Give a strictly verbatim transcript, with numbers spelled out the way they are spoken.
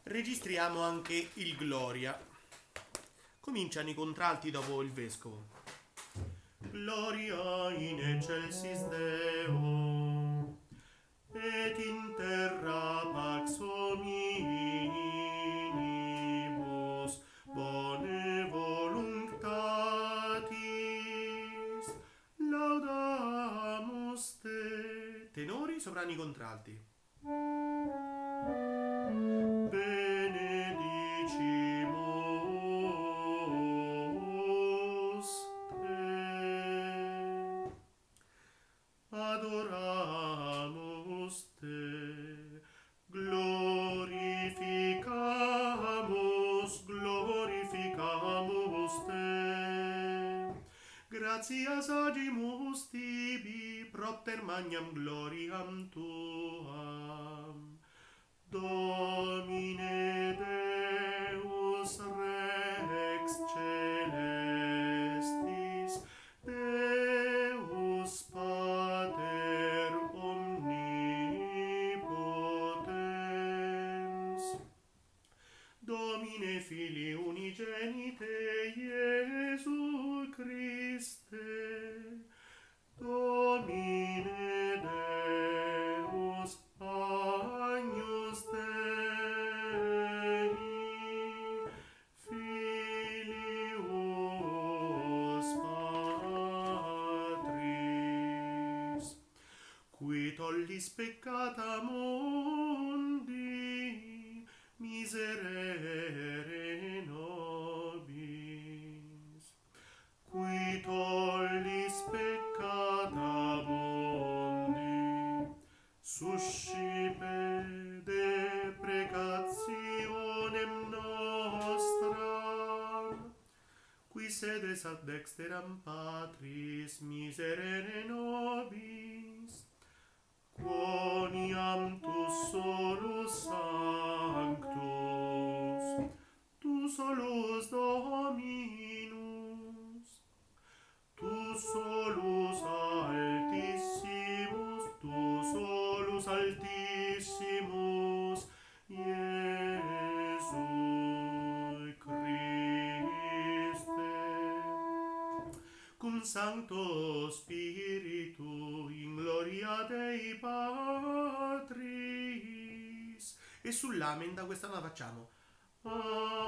Registriamo anche il Gloria. Cominciano i contralti dopo il vescovo. Gloria in excelsis Deo, et in terra pax hominibus bone voluntatis, laudamus te. Tenori, soprani, contralti. Benedicimus te, adoramus te, glorificamus, glorificamus te, gratias agimus tibi propter magnam gloriam tuam. Domine Deus Rex Celestis, Deus Pater Omnipotens, Domine Filii Unigenite Iesu Christe, Domine Deus Agnus Dei, Filius Patris, qui tollis peccata mundi, miserere nobis, qui tollis peccata mundi, suscipe deprecationem nostram, qui sedes ad dexteram Patris, miserere nobis, quoniam tu solus sanctus, tu solus Dominus, tu solus altissimus, tu solus altissimus, Iesu Christe, cum Sancto Spiritu in gloria Dei Patris. E sull'amen da questa la facciamo.